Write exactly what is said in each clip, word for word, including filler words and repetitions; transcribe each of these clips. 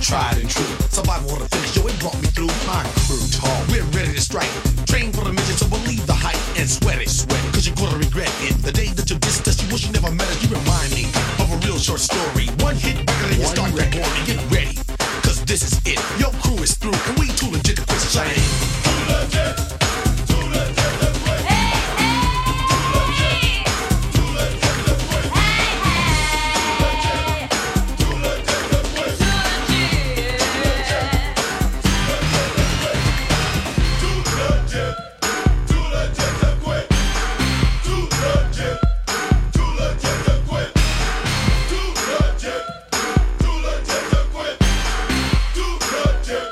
tried and true. Survival of the finish, yo, it brought me through. My crew tall, we're ready to strike. Train for the mission, so believe the hype and sweat it, sweat it, cause you're gonna regret it. The day that you dissed us, you wish you never met us. You remind me of a real short story. One hit record and you start to bore me. Get ready, cause this is it. Your crew is through, and we too legit to quit shining. Too legit, too legit to quit. Hey, hey, too legit to quit. Hey, hey, too legit to quit. Too legit, too legit, too legit to quit. Too legit, too legit to quit. Too legit, too legit to quit. Too legit.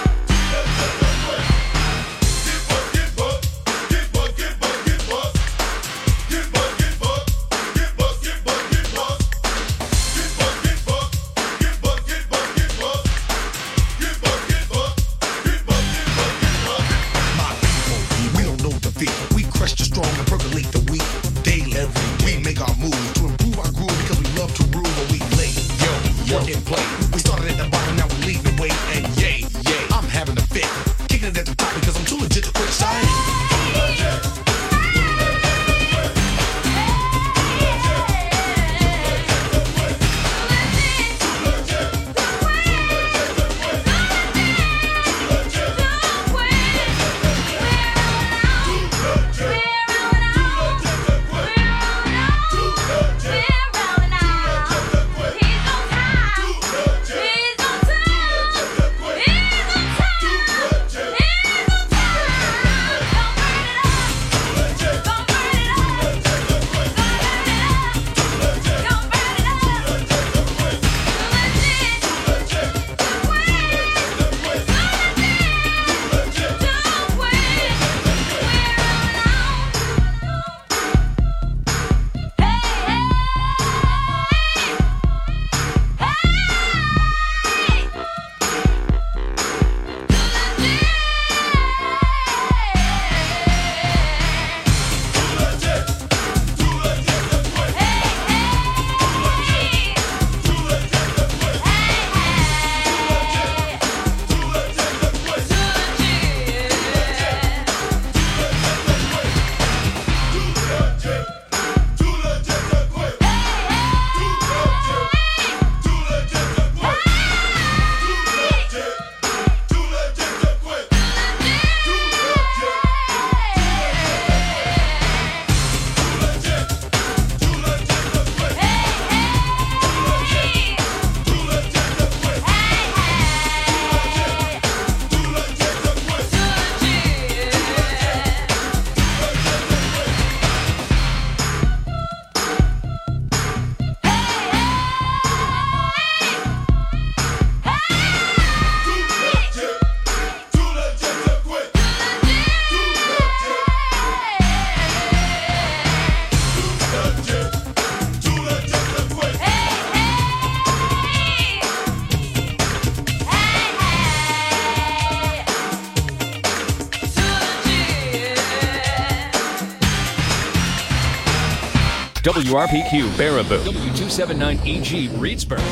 W R P Q Baraboo. W two seventy-nine E G Reedsburg.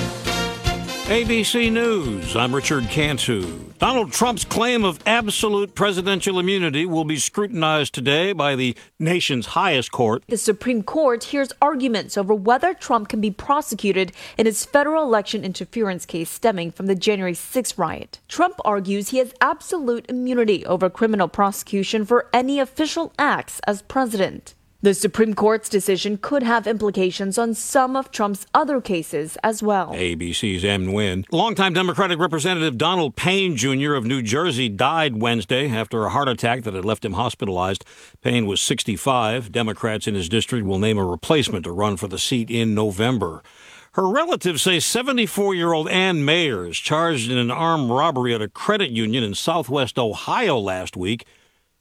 A B C News, I'm Richard Cantu. Donald Trump's claim of absolute presidential immunity will be scrutinized today by the nation's highest court. The Supreme Court hears arguments over whether Trump can be prosecuted in his federal election interference case stemming from the January sixth riot. Trump argues he has absolute immunity over criminal prosecution for any official acts as president. The Supreme Court's decision could have implications on some of Trump's other cases as well. A B C's M. Nguyen. Longtime Democratic Representative Donald Payne Junior of New Jersey died Wednesday after a heart attack that had left him hospitalized. Payne was sixty-five. Democrats in his district will name a replacement to run for the seat in November. Her relatives say seventy-four-year-old Ann Mayers, charged in an armed robbery at a credit union in southwest Ohio last week,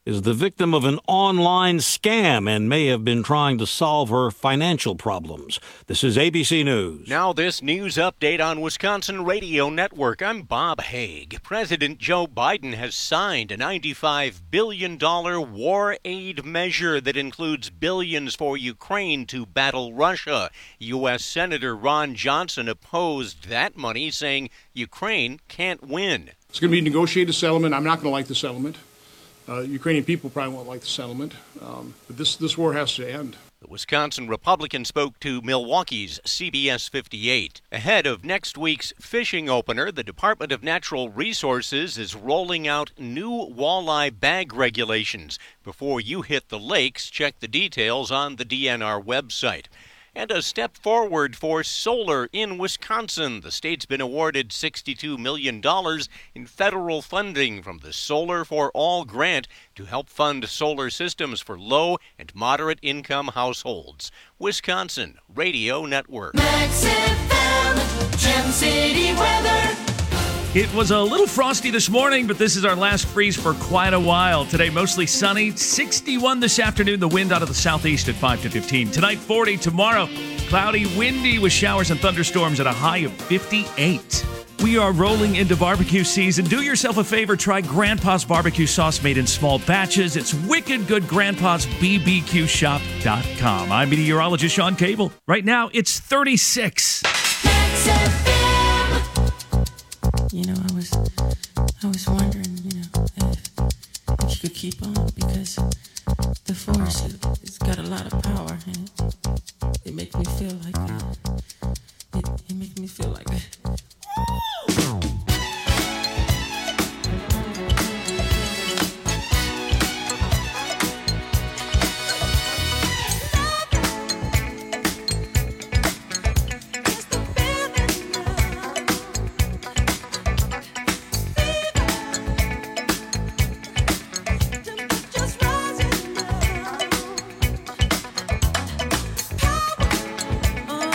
is the victim of an online scam and may have been trying to solve her financial problems. This is A B C News. Now this news update on Wisconsin Radio Network. I'm Bob Haig. President Joe Biden has signed a ninety-five billion dollars war aid measure that includes billions for Ukraine to battle Russia. U S. Senator Ron Johnson opposed that money, saying Ukraine can't win. It's going to be a negotiated settlement. I'm not going to like the settlement. Uh, Ukrainian people probably won't like the settlement. Um, but this, this war has to end. The Wisconsin Republican spoke to Milwaukee's C B S fifty-eight. Ahead of next week's fishing opener, the Department of Natural Resources is rolling out new walleye bag regulations. Before you hit the lakes, check the details on the D N R website. And a step forward for solar in Wisconsin. The state's been awarded sixty-two million dollars in federal funding from the Solar for All grant to help fund solar systems for low and moderate income households. Wisconsin Radio Network. Max F M, Gem City weather. It was a little frosty this morning, but this is our last freeze for quite a while. Today, mostly sunny, sixty-one this afternoon, the wind out of the southeast at five to fifteen. Tonight, forty. Tomorrow, cloudy, windy with showers and thunderstorms at a high of fifty-eight. We are rolling into barbecue season. Do yourself a favor, try Grandpa's barbecue sauce made in small batches. It's wicked good, grandpas b b q shop dot com. I'm meteorologist Sean Cable. Right now, it's thirty-six. Max F M. You know, I was, I was wondering, you know, if, if you could keep on, because the force, it, it's got a lot of power, and it, it makes me feel like, uh, it, it makes me feel like, woo! Oh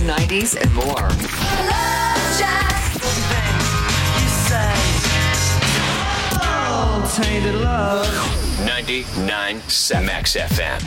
nineties, and more. Love Jack. You say, oh, tainted love. ninety-nine point seven X F M.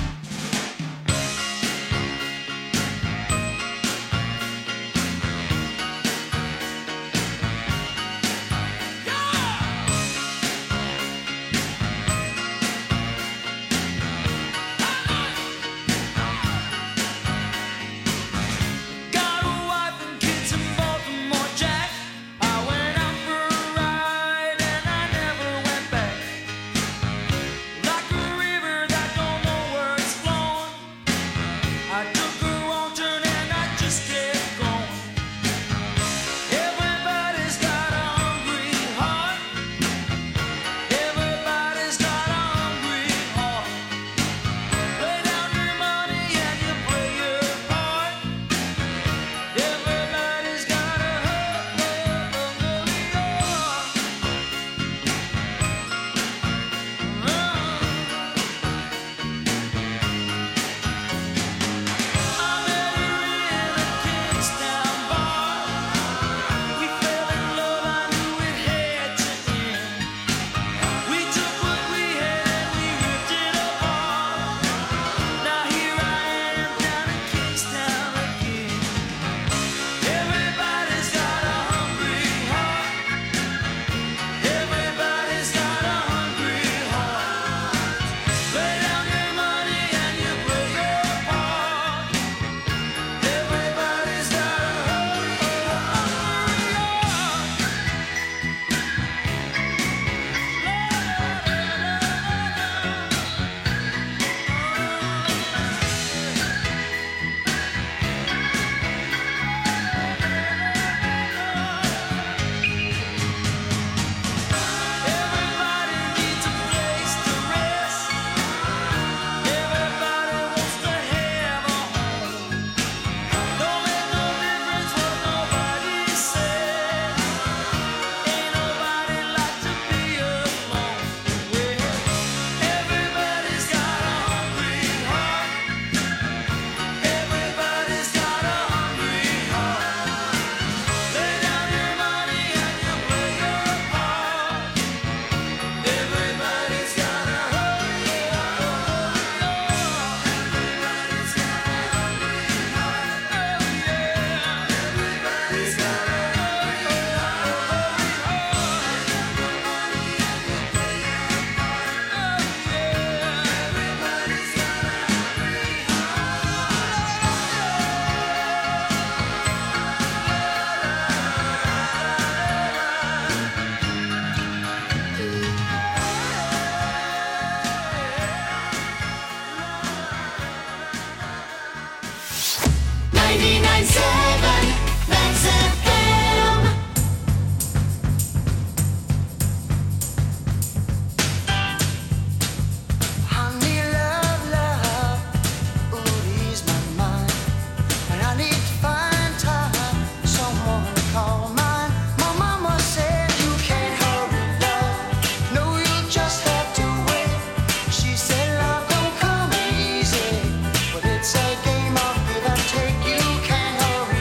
It's a game of give and take. You can't hurry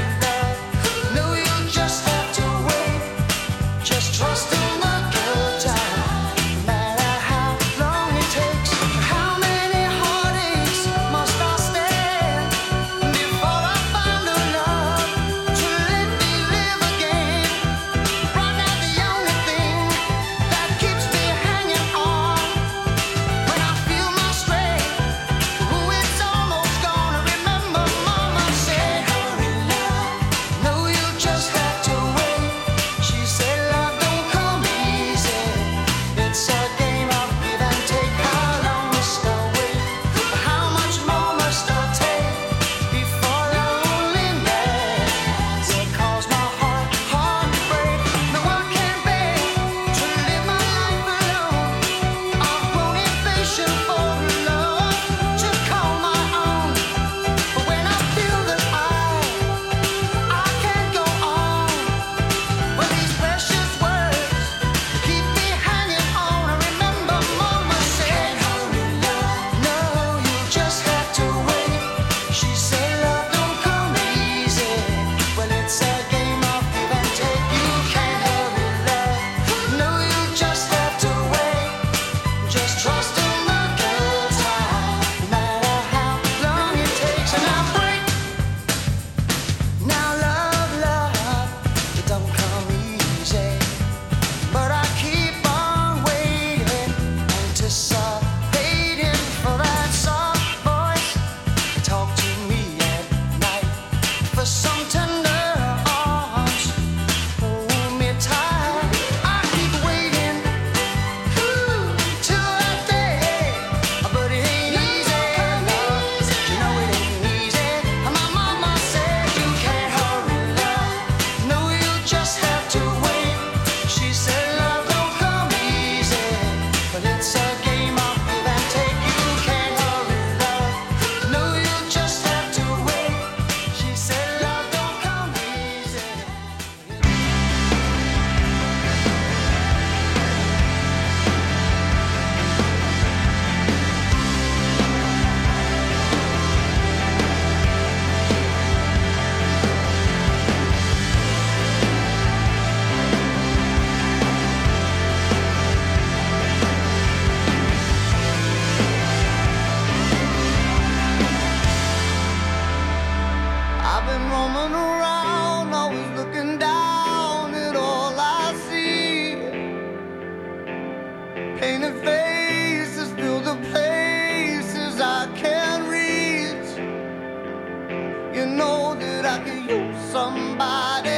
somebody.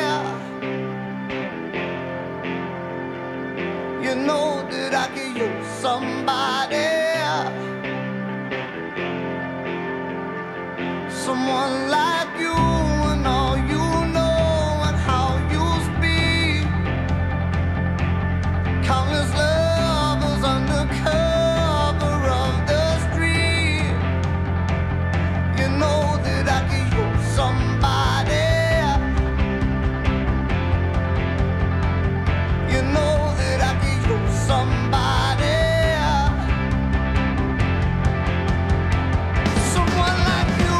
You know that I could use somebody. Someone like you and all you know and how you speak. Countless lovers under cover of the street. You know that I could use somebody. You know that I could use somebody. Someone like you.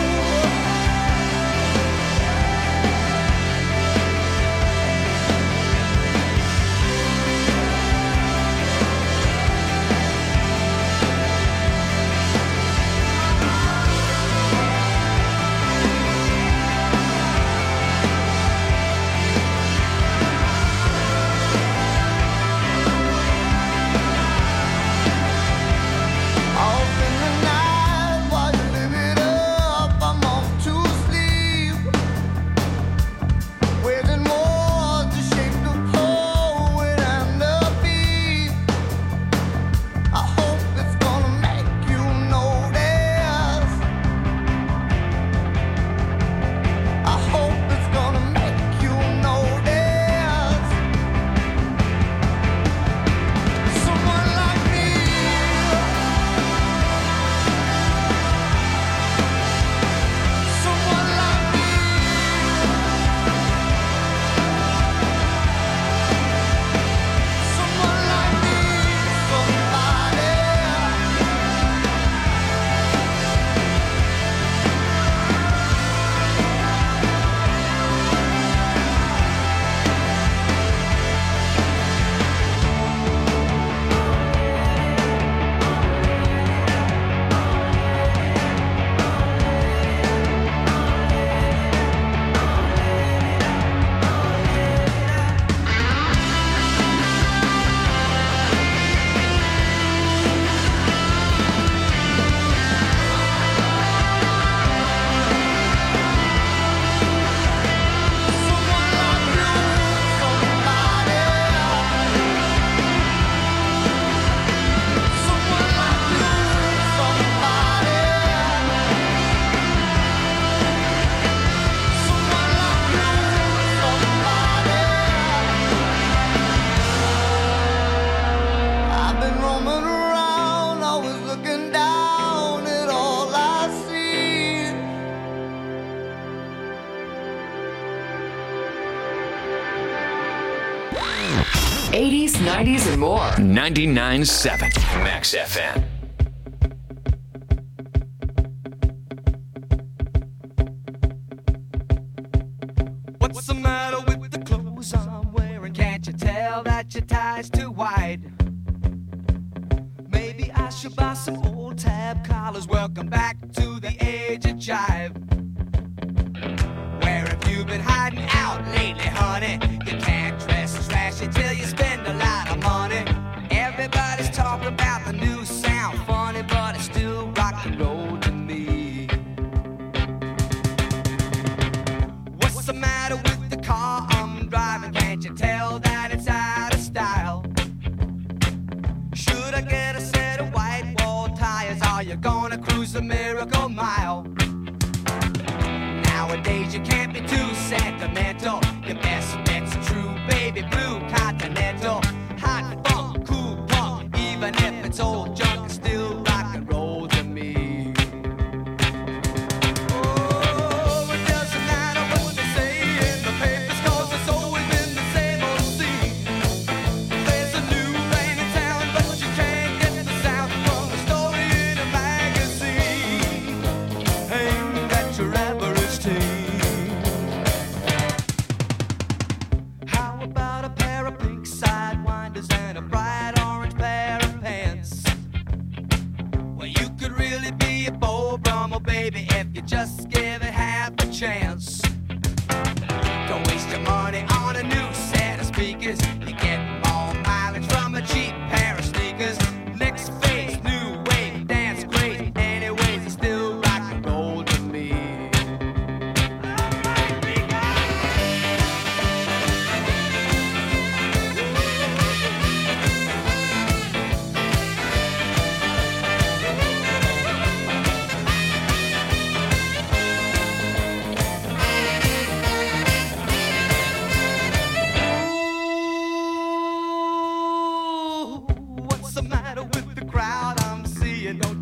eighties, nineties, and more. ninety-nine point seven Max F M. What's the matter with the clothes I'm wearing? Can't you tell that your tie's too wide? Maybe I should buy some old tab collars. Welcome back to the age of jive. Where have you been hiding out lately, honey? You can't dress trashy till you spend a lot of money. Everybody's talking about the new sound, funny, but it's still rock and roll to me. What's the matter with the car I'm driving? Can't you tell that it's out of style? Should I get a set of white wall tires? Are you gonna cruise the Miracle Mile? Nowadays you can't be too sentimental. Your best bet's a true baby blue Continental. Hot funk, cool punk, even if it's old junk, it's still rock and roll to me. Oh, it doesn't matter what they say in the papers, 'cause it's always been the same old scene. There's a new thing in town, but you can't get the sound from the story in a magazine. Ain't that your average teen? How about a pair of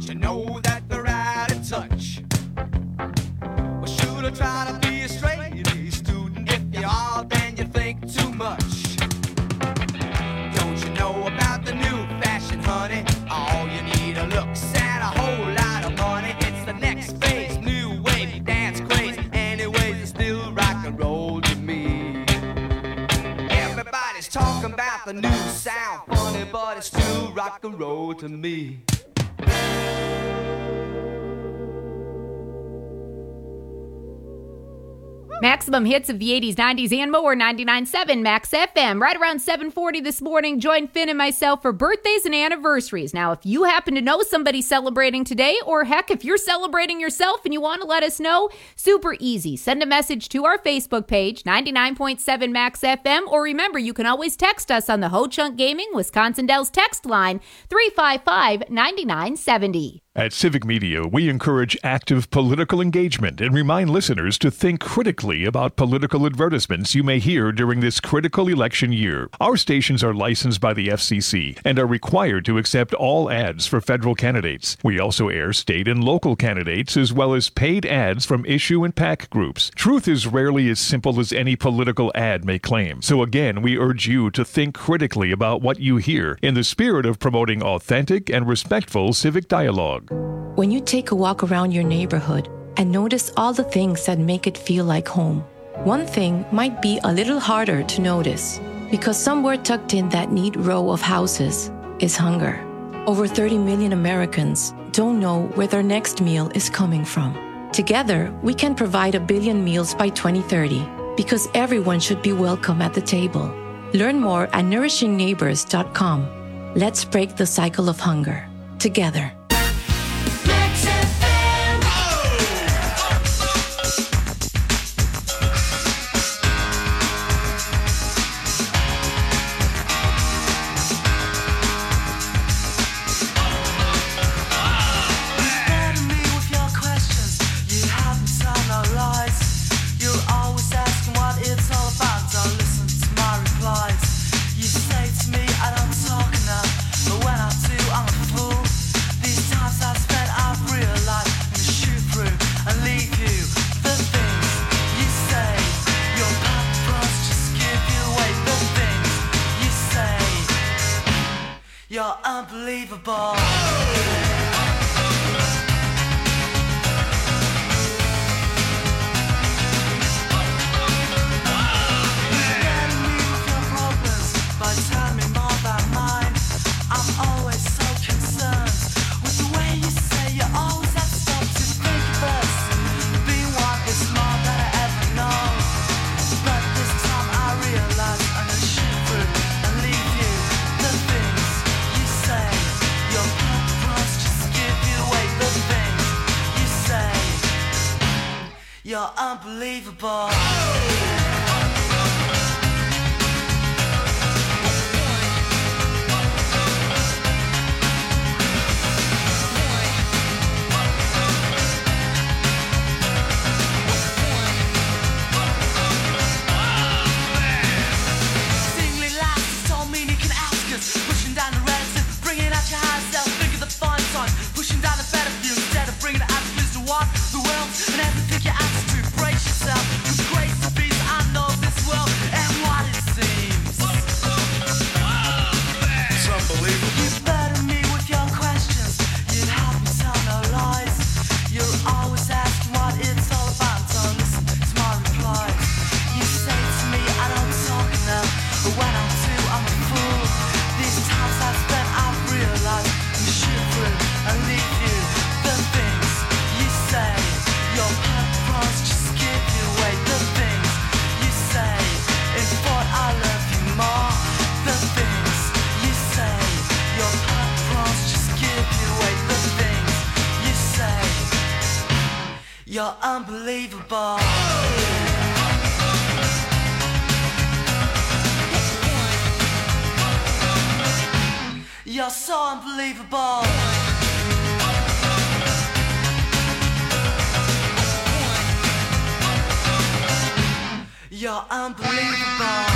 Don't you know that they're out of touch? Well, should I try to be a straight A student? If you are, then you think too much. Don't you know about the new fashion, honey? All you need are looks and a whole lot of money. It's the next phase, new wave, dance craze. Anyways, it's still rock and roll to me. Everybody's talking about the new sound, funny, but it's still rock and roll to me. Maximum hits of the eighties, nineties, and more. ninety-nine point seven Max F M. Right around seven forty this morning, join Finn and myself for birthdays and anniversaries. Now, if you happen to know somebody celebrating today, or heck, if you're celebrating yourself and you want to let us know, super easy. Send a message to our Facebook page, ninety-nine point seven Max F M, or remember, you can always text us on the Ho Chunk Gaming Wisconsin Dells text line, three five five, nine nine seven zero. At Civic Media, we encourage active political engagement and remind listeners to think critically about political advertisements you may hear during this critical election year. Our stations are licensed by the F C C and are required to accept all ads for federal candidates. We also air state and local candidates as well as paid ads from issue and PAC groups. Truth is rarely as simple as any political ad may claim. So again, we urge you to think critically about what you hear in the spirit of promoting authentic and respectful civic dialogue. When you take a walk around your neighborhood and notice all the things that make it feel like home, one thing might be a little harder to notice because somewhere tucked in that neat row of houses is hunger. Over thirty million Americans don't know where their next meal is coming from. Together, we can provide a billion meals by twenty thirty because everyone should be welcome at the table. Learn more at nourishing neighbors dot com. Let's break the cycle of hunger together. You're unbelievable. You're unbelievable. Singly laughs, don't mean you can ask us. Pushing down the relative, bringing out your high self. Think of the fun time, pushing down the better view instead of bringing the attitudes to what the world and everything you ask to. Brace yourself, with grace to be. I know this world and what it seems. It's unbelievable. You burden me with your questions. You help me tell no lies. You're always asking what it's all about. Don't listen to my replies. You say to me I don't talk enough, but when I do I'm a fool. These times I've spent I've realized you shoot through and leave you. The things you say, your purpose just give you away. The things you say, in thought I love you more. The things you say, your purpose just give you away. The things you say, you're unbelievable. You're so unbelievable. You're unbelievable.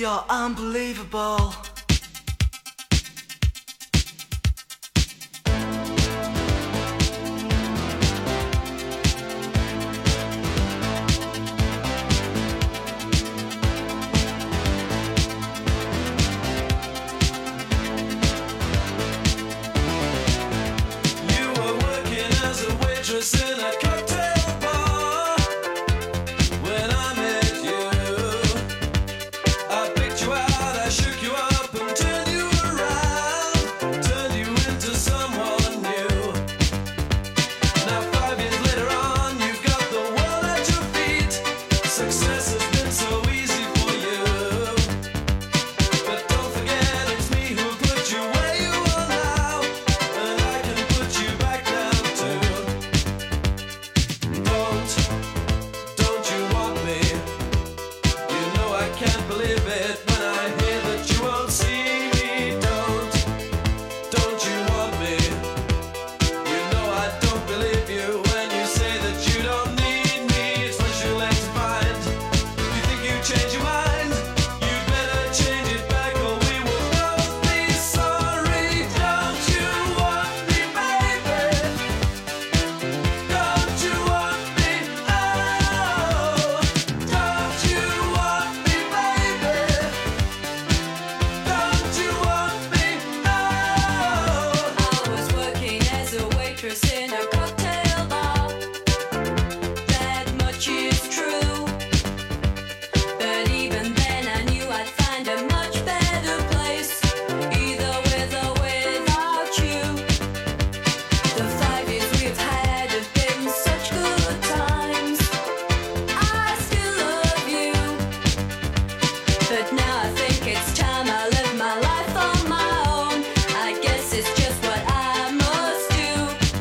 You're unbelievable. In a cocktail bar, when I met you, I picked you out, I shook you up and turned you around, turned you into someone new. Now five years later on, you've got the world at your feet. Success has been so easy for you, but don't forget it's me who put you where you are now, and I can put you back down too. Don't, don't you want me? You know I can't believe it when I hear that you won't see me. Don't, don't you want me? You know I don't believe you when you say that you don't need me. It's much too late to find. You think you change your mind? You better change it back or we will both be sorry. Don't you want me, baby? Don't you want me? Oh, don't you want me, baby? Don't you want me? Oh. I was working as a waitress in a cocktail bar. That much is true. But even then I knew I'd find a much better place, either with or without you. The five years we've had have been such good times. I still love you, but now I think it's time I live my life on my own. I guess it's just what I must do.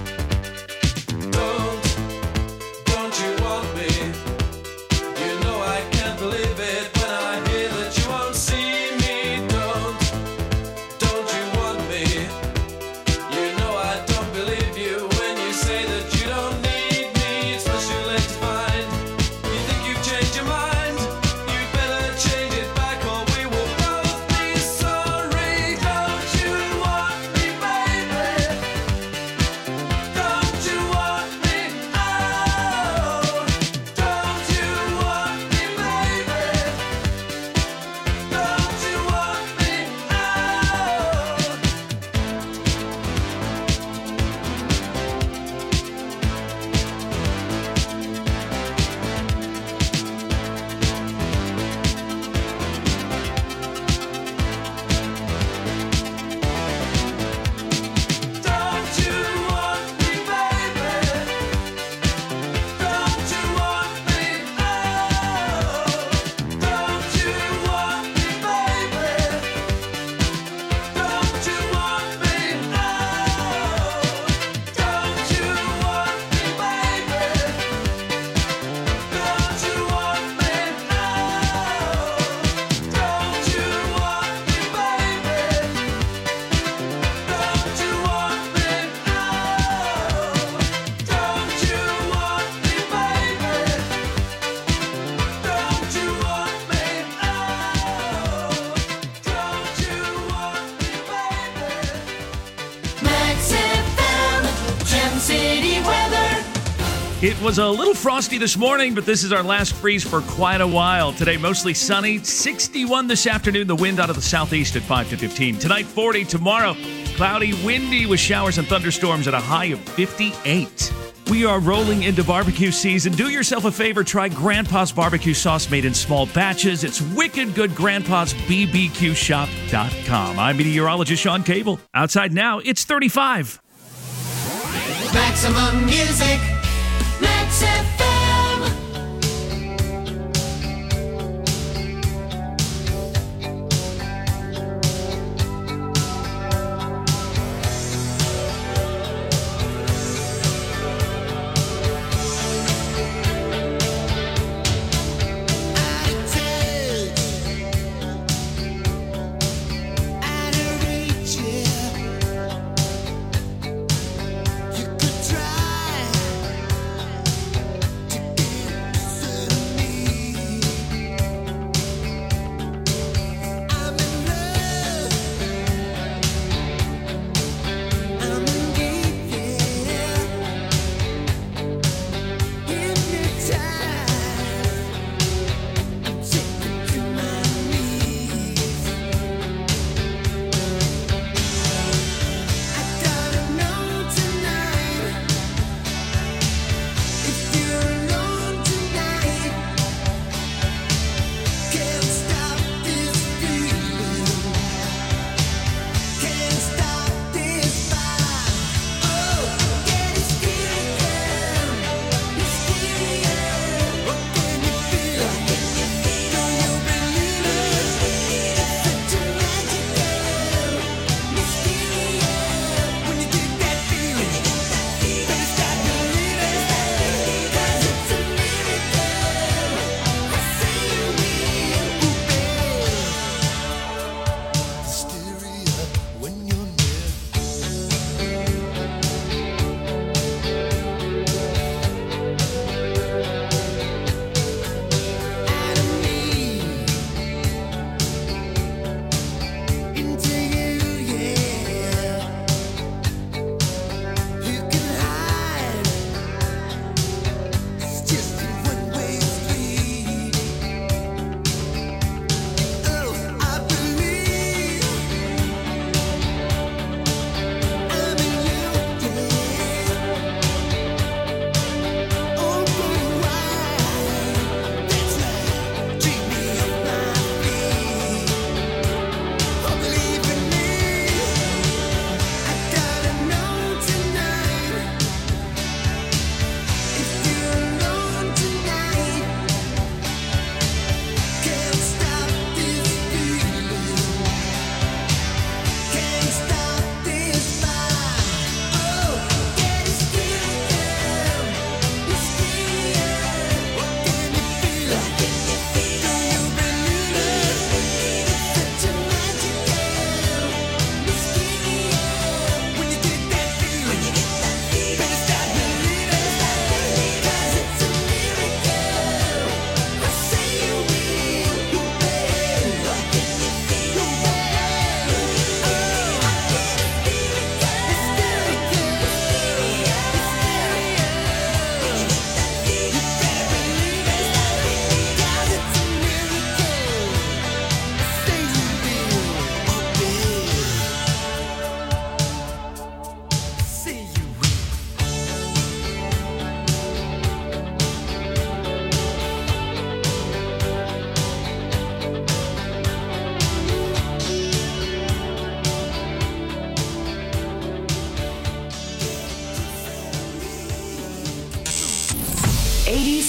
Don't, don't you want me? You know I can't believe it when I hear that you won't see me. Don't, don't you want me? You know I don't believe you when you say that you don't need me. It's much too late to find. You think you've changed your mind? You better change it back or we will both be sorry. Don't you want me, baby? Don't you want me? Oh, don't you want me, baby? Don't you want me? Don't you want me, baby? Don't you want me? Oh, don't you want me, baby? Don't you want me? Oh, don't you want me, baby? Don't you want me? Oh, don't you want me, baby? Don't you want me? Oh, don't you want me, baby? Don't you want me? Oh, don't you want me, baby? Max F M, Gem City weather. It was a little frosty this morning, but this is our last freeze for quite a while. Today, mostly sunny, sixty-one this afternoon. The wind out of the southeast at five to fifteen. Tonight, forty. Tomorrow, cloudy, windy with showers and thunderstorms at a high of fifty-eight. We are rolling into barbecue season. Do yourself a favor, try Grandpa's barbecue sauce made in small batches. It's wicked good, grandpas b b q shop dot com. I'm meteorologist Sean Cable. Outside now, it's thirty-five. Maximum music, Max F M. You could try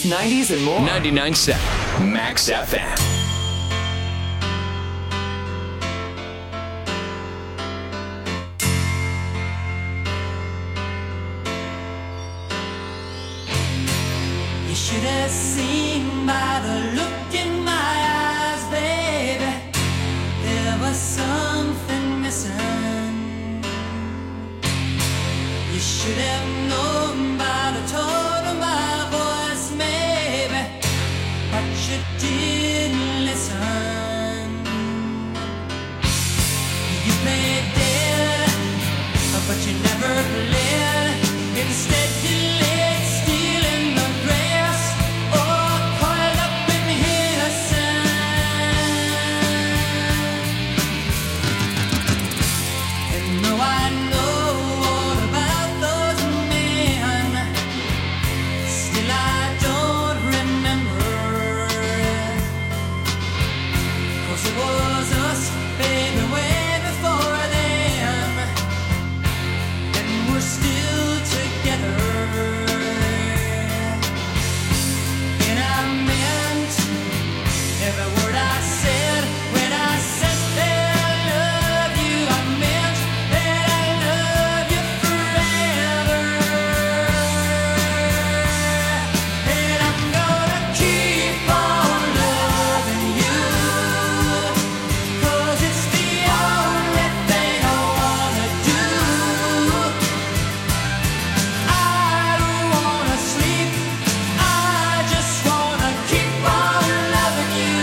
eighties, nineties, and more. ninety-nine point seven Max F M. You should have seen by the look in my eyes, baby. There was something missing. You should have known by the tone of my voice, maybe, but you didn't listen. You played dead, but you never played. Instead, you laid still in the grass, or coiled up in his sand. And though I know all about those men, still I don't remember. 'Cause it was us, baby, way before them, and we're still together. And I meant every word I said when I said that I love you. I meant that I love you forever. And I'm gonna keep on loving you, 'cause it's the only thing I wanna do. I don't wanna sleep, I just wanna keep on loving you.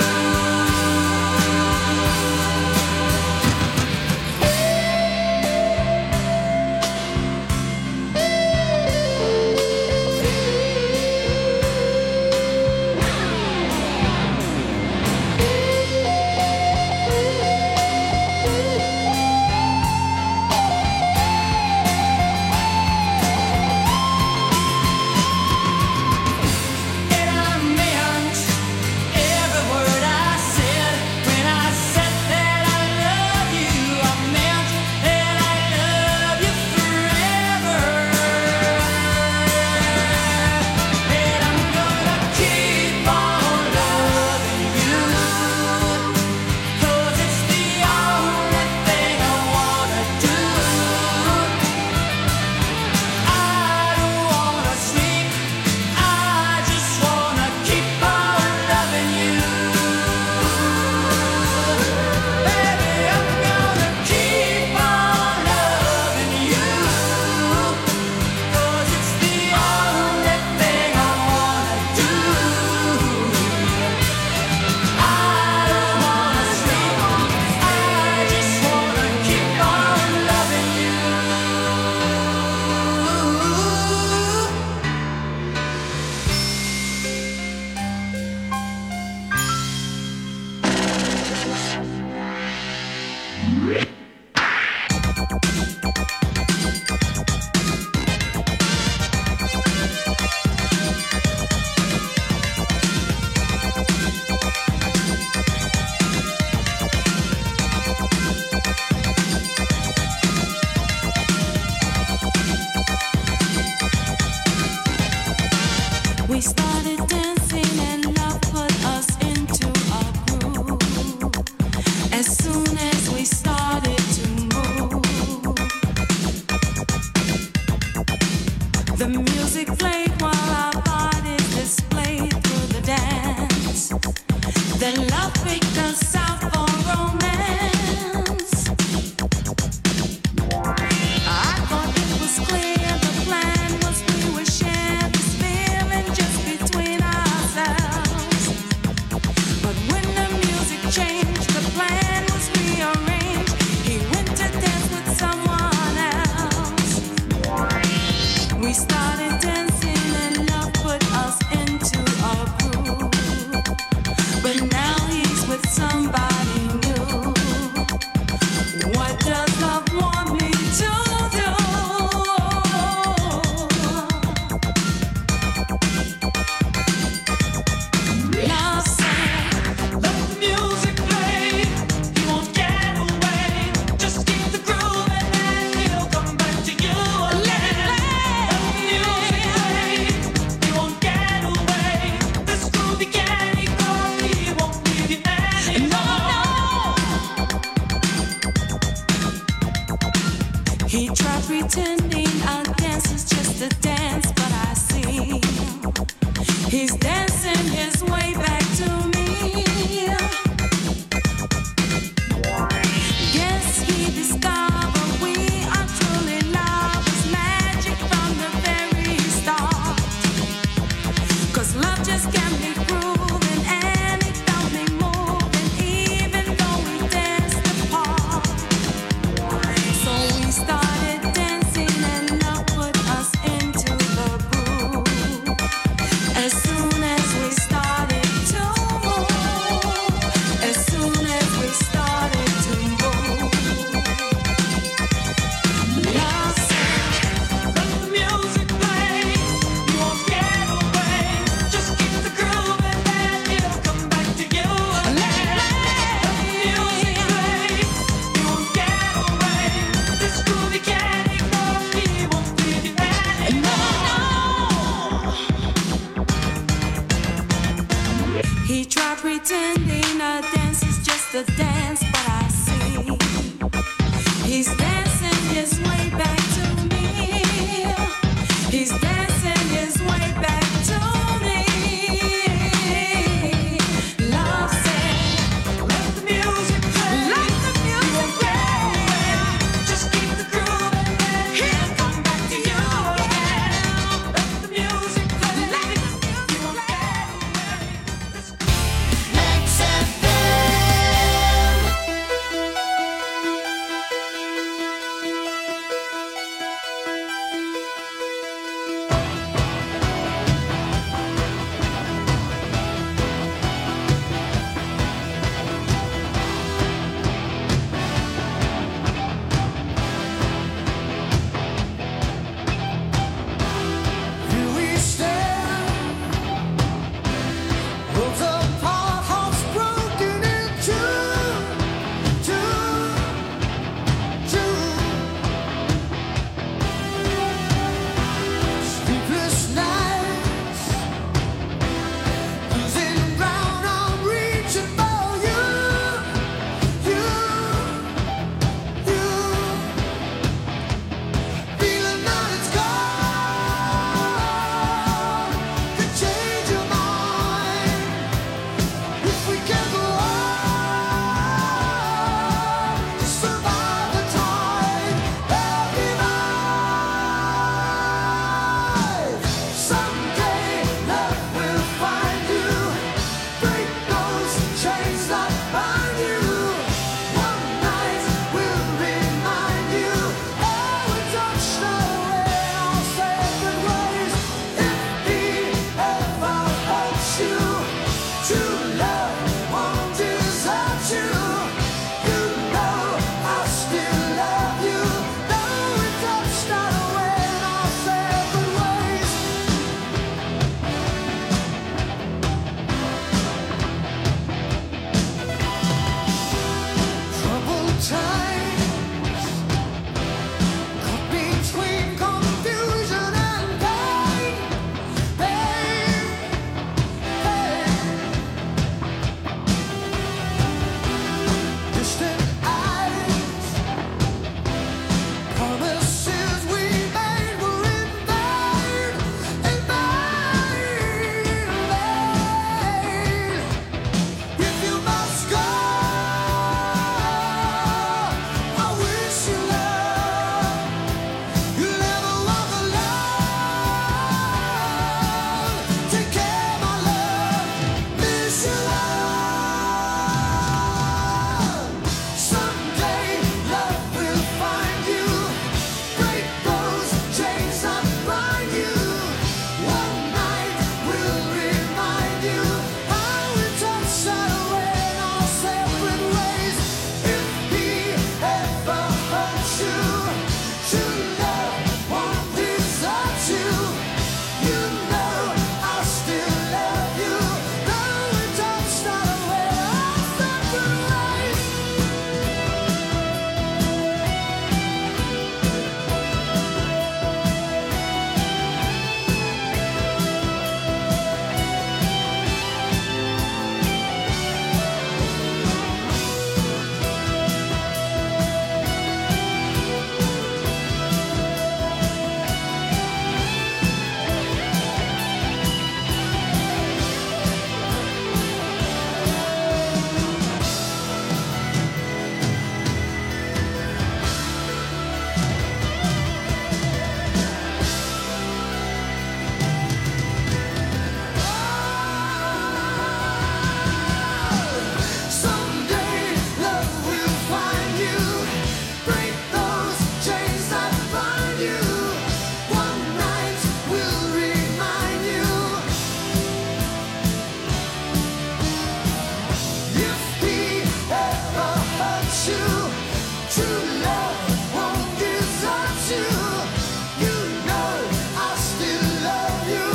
And I meant every word I said when I said that I love you. I meant that I love you forever. And I'm gonna keep on loving you, 'cause it's the only thing I wanna do. I don't wanna sleep, I just wanna keep on loving you. Baby, I'm gonna keep on loving you, 'cause it's the only thing I wanna do. I don't wanna sleep, I just wanna keep on loving you. We started dancing and love put us into a groove. As soon as we started pretending a dance is just a dance, but I see he's dancing his way back to me. Yes, he discovered we are truly lovers, magic from the very start. 'Cause love just can't be proven, and it felt me moving, even though we danced apart. So we started dancing, and love put us into the groove. As soon as we started to move, as soon as we started to move, love said, let the music play. You won't get away. Just keep the grooving, and it'll come back to you again. Let the music play. You won't get away. This groove you can't ignore. He won't leave you anymore. He tried pretending a dance is just a dance, but I see he's dancing his way back to me. He's dancing his way back to me. Love said, let the music play. Let the music play. Just keep the groove, and he'll come back to you again. Let the music play. Let the music play. X F M. Here we stand, worlds apart, hearts broken in two, two, two. Sleepless nights, losing ground, I'm reaching for you, you, you. Feeling that it's gone, could change your mind if we can go on to survive the time. Every night, someday love will find you. Break those chains that bind you. One night will remind you. Oh, we touched away our separate ways. If he ever hurts you, true love won't desert you. You know I still love you. Though we touched away our separate ways. Troubled times, caught between confusion and pain, pain, pain. Distant eyes, promises we made were in vain, in vain, in vain. If you must go, you. True love won't desert you. You know I still love you.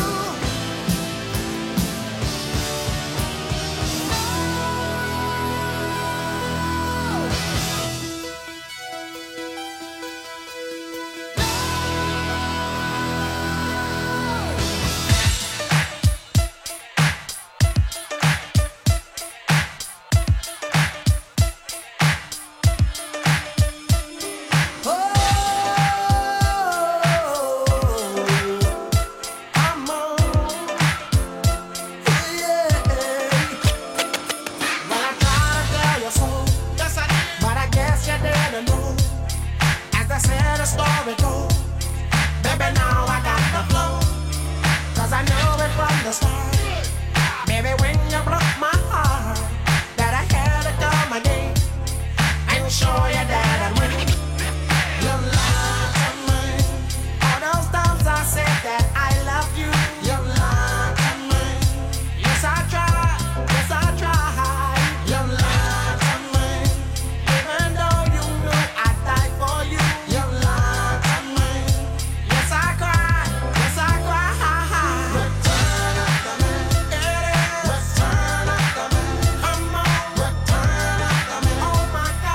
Show you that I'm winning. You lied to me. All those times I said that I loved you. You lied to me. Yes, I tried. Yes, I tried. You lied to me. Even though you knew I'd die for you. You lied to me. Yes, I cried. Yes, I cried. Return it to me. It is. Return it to me. Come on. Return it to me. Oh my God.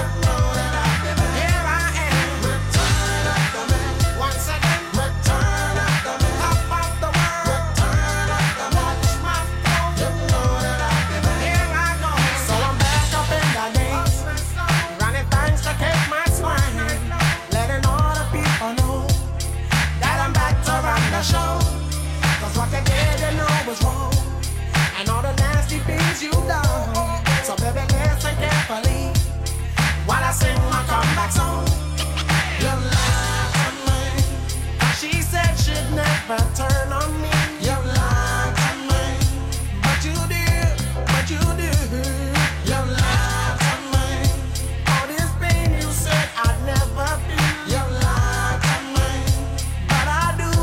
Show, cause what they did you know was wrong, and all the nasty things you done. So baby, listen carefully while I sing my comeback song. You lied to me. She said she'd never turn on me. You lied to me, but you did, but you did. You lied to me. All this pain you said I'd never feel. You lied to me, but I do.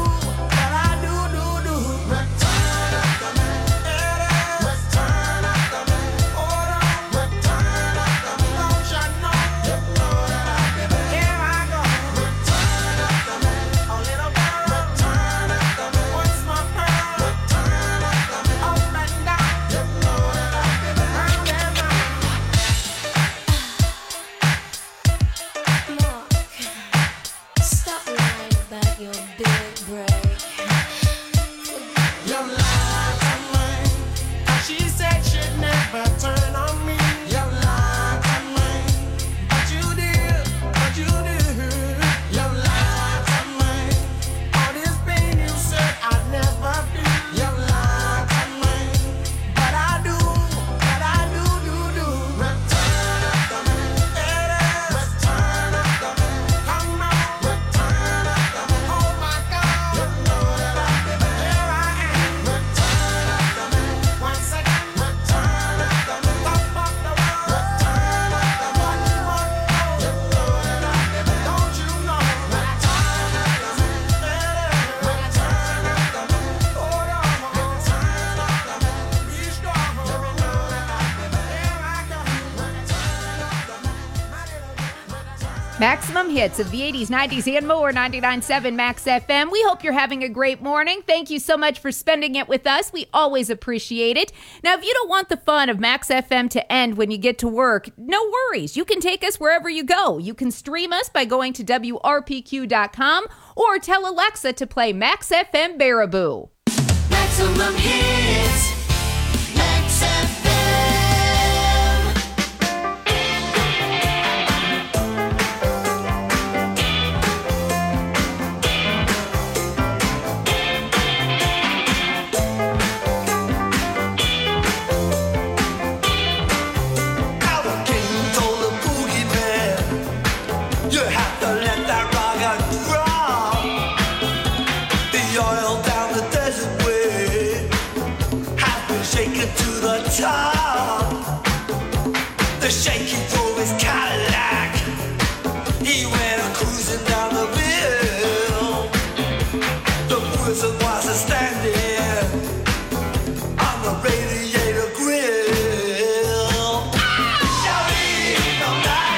Stop lying about your big break. You lied to me. She said she'd never turn on me. You lied to me, but you did, but you did. You lied to me. All this pain you said I'd never feel. You lied to me, but I do, but I do, do, do. Return it to me. It is. Return it to me. Come on. Return it to me. Oh my God. You know that I did it. Here I am. Return it to me. Once again. Return it to me. Top of the world. Return it to me. One more. You know that I did it. Don't you know? Return it to me. It is. Return it to me. Hold on. Return it to me. Be strong. You know that I did it. Here I go. Return it to me. My little girl. Return. Maximum hits of the eighties, nineties, and more, ninety-nine point seven Max F M. We hope you're having a great morning. Thank you so much for spending it with us. We always appreciate it. Now, if you don't want the fun of Max F M to end when you get to work, no worries. You can take us wherever you go. You can stream us by going to W R P Q dot com or tell Alexa to play Max F M Baraboo. Maximum hits. Max F M. Now the king told the boogie man, you have to let that rock roll. The oil down the desert way has been shaken to the top. The shaky drove his Cadillac. He went cruising down the hill. The wizard was a standing on the radiator grill. Shouting from that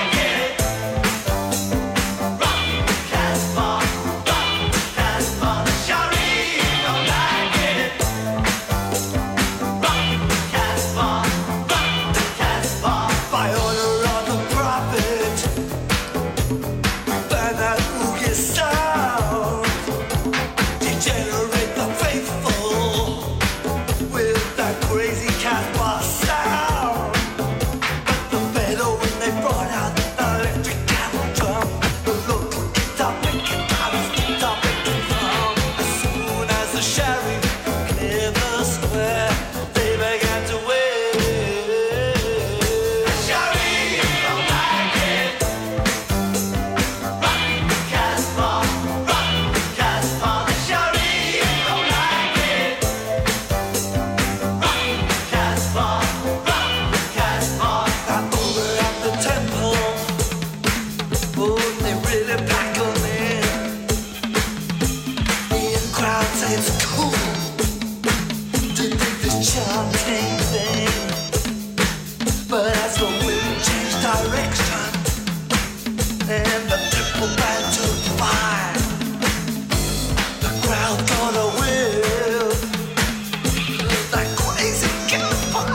direction, and the triple band to fire. The crowd gonna will like crazy campfire.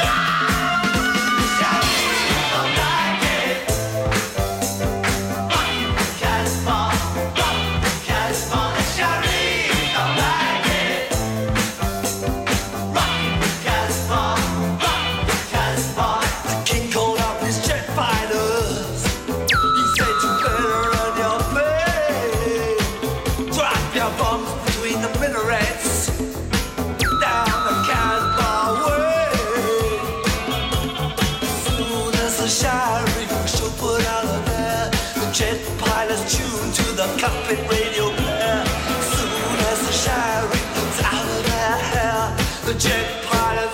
Cockpit radio player. Soon as the shy rings out of their hair, the jet pilots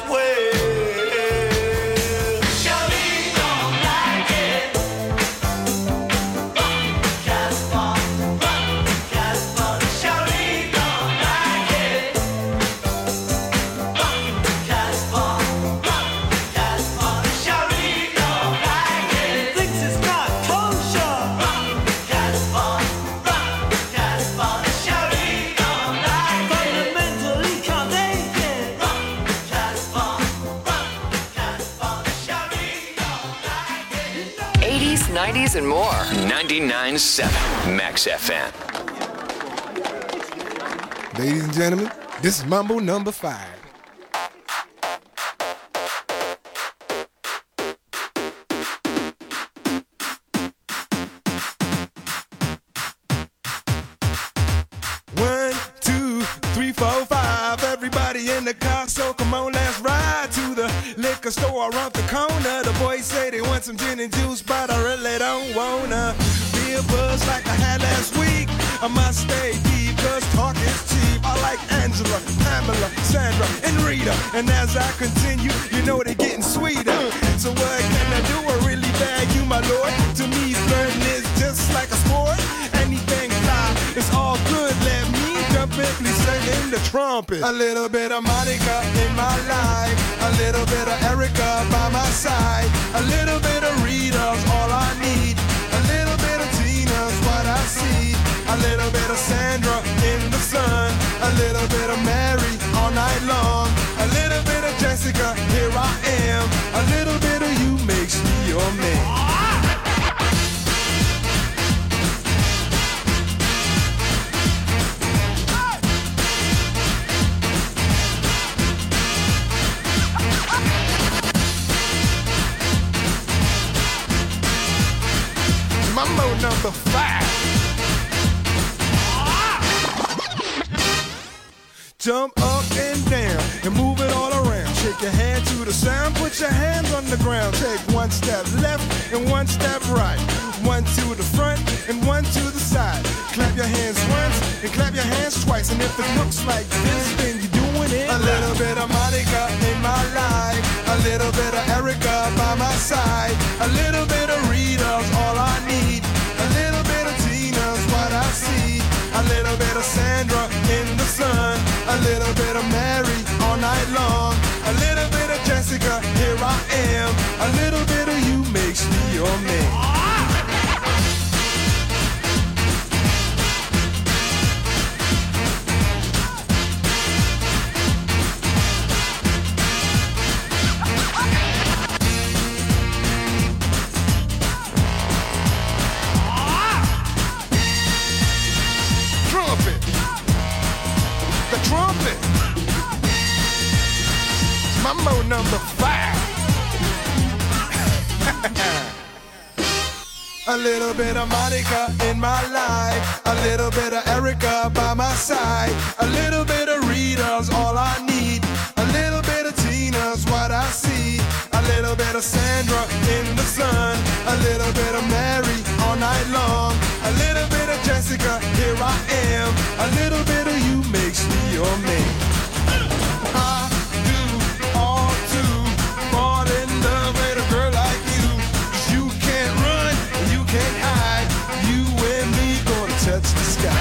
wail. Shawty don't like it. Rock Casbah, rock Casbah. Shawty don't like it. Rock Casbah, rock Casbah. Shawty don't like it. Thinks it's not kosher. Rock Casbah. nineties and more. ninety-nine point seven Max F M. Ladies and gentlemen, this is Mambo number five. One, two, three, four, five. Everybody in the car, so come on, let's ride to the liquor store around the corner. The boys say they want some gin and juice, but I really don't wanna be a buzz like I had last week. I must stay deep, cause talk is cheap. I like Angela, Pamela, Sandra, and Rita. And as I continue, you know they're getting sweeter. So what can I do? I really bag you, my lord. To me, flirting is just like a sport. Anything fly, it's all good. Let me jump in, please sing in the trumpet. A little bit of Monica in my life, a little bit of Erica by my side, a little bit of Rita's all I need, a little bit of Tina's what I see, a little bit of Sandra in the sun, a little bit of Mary all night long, a little bit of Jessica, here I am, a little bit of you makes me your man. Mambo number five. Jump up and down and move it all around. Shake your hand to the sound, put your hands on the ground. Take one step left and one step right. One to the front and one to the side. Clap your hands once and clap your hands twice. And if it looks like this, then you're doing it. A little bit of Monica in my life, a little bit of Erica by my side, a little bit of Rita's all I need, a little bit of Tina's what I see, a little bit of Sandra in the sun, a little bit of Mary all night long, a little bit of Jessica, here I am, a little bit of you makes me your man. Trumpet. Mambo number five. A little bit of Monica in my life, a little bit of Erica by my side, a little bit of Rita's all I need, a little bit of Tina's what I see, a little bit of Sandra in the sun, a little bit of Mary all night long, a little bit of Jessica, here I am, a little bit of you makes me your man. I do all to fall in love with a girl like you, 'cause you can't run, you can't hide, you and me gonna touch the sky.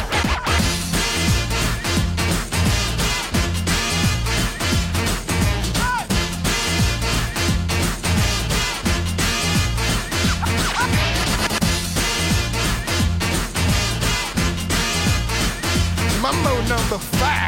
number five.